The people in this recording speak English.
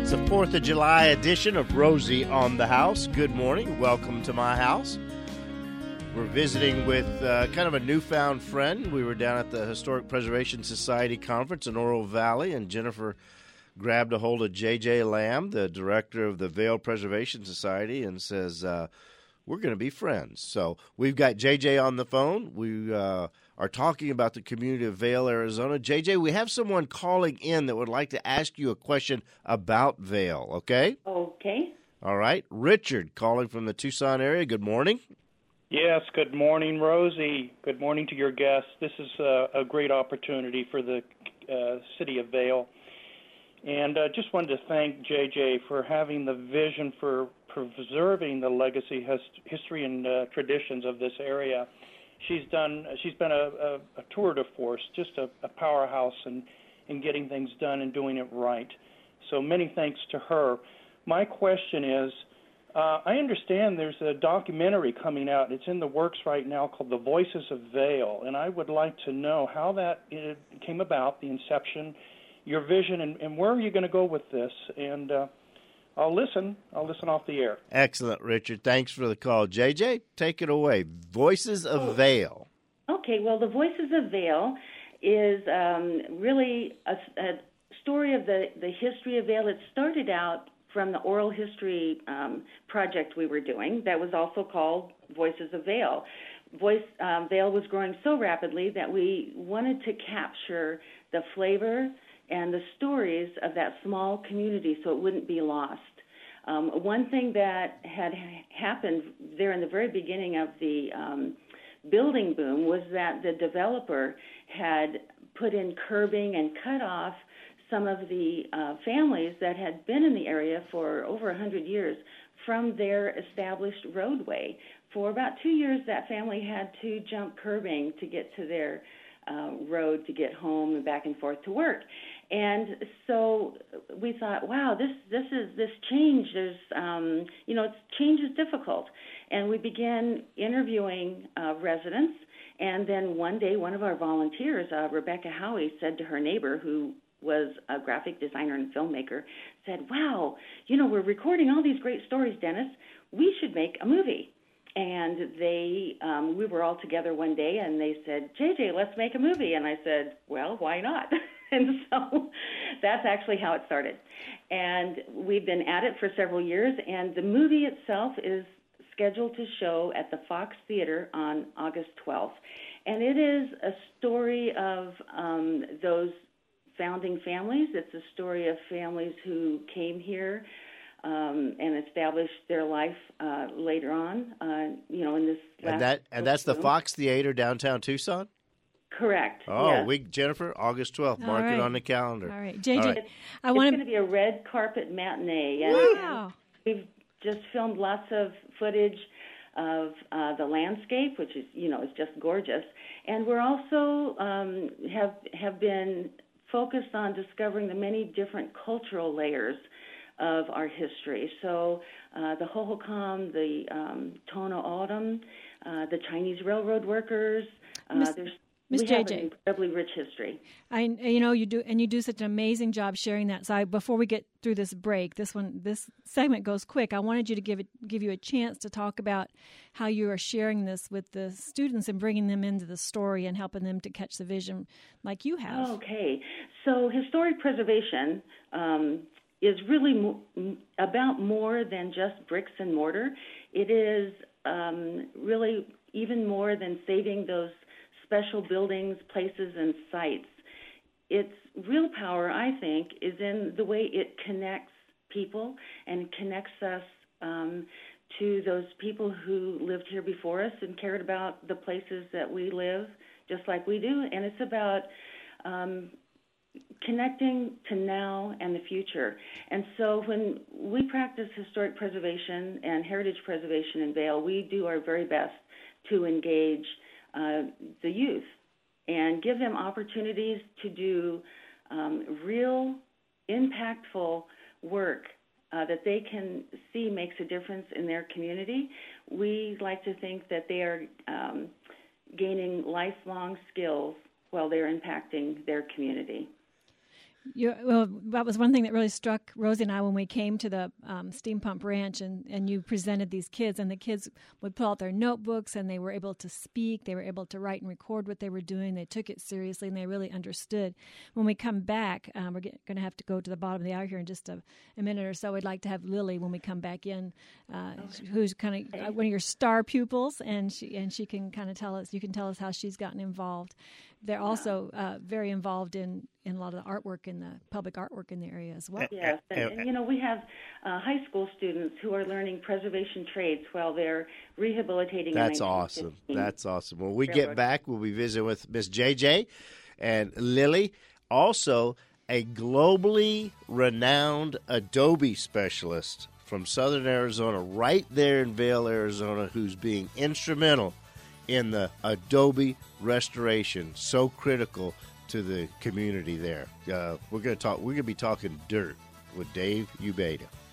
It's the 4th of July edition of Rosie on the House. Good morning. Welcome to my house. We're visiting with kind of a newfound friend. We were down at the Historic Preservation Society conference in Oro Valley, and Jennifer grabbed a hold of J.J. Lamb, the director of the Vail Preservation Society, and says, we're going to be friends. So we've got J.J. on the phone. We are talking about the community of Vail, Arizona. J.J., we have someone calling in that would like to ask you a question about Vail, okay? Okay. All right. Richard, calling from the Tucson area. Good morning. Yes, good morning, Rosie. Good morning to your guests. This is a great opportunity for the city of Vail. And just wanted to thank JJ for having the vision for preserving the legacy, history, and traditions of this area. She's been a tour de force, just a powerhouse in getting things done and doing it right. So many thanks to her. My question is, I understand there's a documentary coming out. It's in the works right now called The Voices of Vail, and I would like to know how that came about, the inception, your vision, and where are you going to go with this? And I'll listen off the air. Excellent, Richard. Thanks for the call. JJ, take it away. Voices of Vail. Okay, well, The Voices of Vail is really a story of the history of Vail. It started out from the oral history project we were doing that was also called Voices of Vail. Vail was growing so rapidly that we wanted to capture the flavor and the stories of that small community so it wouldn't be lost. One thing that had happened there in the very beginning of the building boom was that the developer had put in curbing and cut off some of the families that had been in the area for over 100 years from their established roadway. For about 2 years, that family had to jump curbing to get to their road to get home and back and forth to work. And so we thought, wow, this change. There's, change is difficult. And we began interviewing residents. And then one day, one of our volunteers, Rebecca Howie, said to her neighbor, who was a graphic designer and filmmaker, said, wow, we're recording all these great stories, Dennis. We should make a movie. And we were all together one day, and they said, JJ, let's make a movie. And I said, well, why not? And so that's actually how it started. And we've been at it for several years, and the movie itself is scheduled to show at the Fox Theater on August 12th. And it is a story of those founding families. It's a story of families who came here and established their life later on, in this last and that's the Fox Theater downtown Tucson? Correct. Oh, yes. Jennifer, August 12th. Mark it on the calendar. All right. JJ, All right. It's going to be a red carpet matinee. Wow. And we've just filmed lots of footage of the landscape, which is, is just gorgeous. And we're also have been focused on discovering the many different cultural layers of our history. So the Hohokam, the Tohono O'odham, the Chinese railroad workers. We have an incredibly rich history. You do such an amazing job sharing that. So before we get through this break, this segment goes quick. I wanted you to give you a chance to talk about how you are sharing this with the students and bringing them into the story and helping them to catch the vision like you have. Okay, so historic preservation is really about more than just bricks and mortar. It is really even more than saving those special buildings, places, and sites. Its real power, I think, is in the way it connects people and connects us to those people who lived here before us and cared about the places that we live just like we do. And it's about connecting to now and the future. And so when we practice historic preservation and heritage preservation in Vail, we do our very best to engage the youth and give them opportunities to do real, impactful work that they can see makes a difference in their community. We like to think that they are gaining lifelong skills while they're impacting their community. Well, that was one thing that really struck Rosie and I when we came to the Steam Pump Ranch, and you presented these kids, and the kids would pull out their notebooks, and they were able to speak. They were able to write and record what they were doing. They took it seriously, and they really understood. When we come back, we're going to have to go to the bottom of the hour here in just a minute or so. We'd like to have Lily when we come back in, who's kind of one of your star pupils, and she can kind of tell us. You can tell us how she's gotten involved. They're also very involved in a lot of the artwork in the public artwork in the area as well. Yes, and we have high school students who are learning preservation trades while they're rehabilitating. That's awesome. That's awesome. When we get back, we'll be visiting with Miss JJ and Lily, also a globally renowned Adobe specialist from Southern Arizona, right there in Vail, Arizona, who's being instrumental in the Adobe restoration, so critical to the community there. We're going to be talking dirt with Dave Ubeda.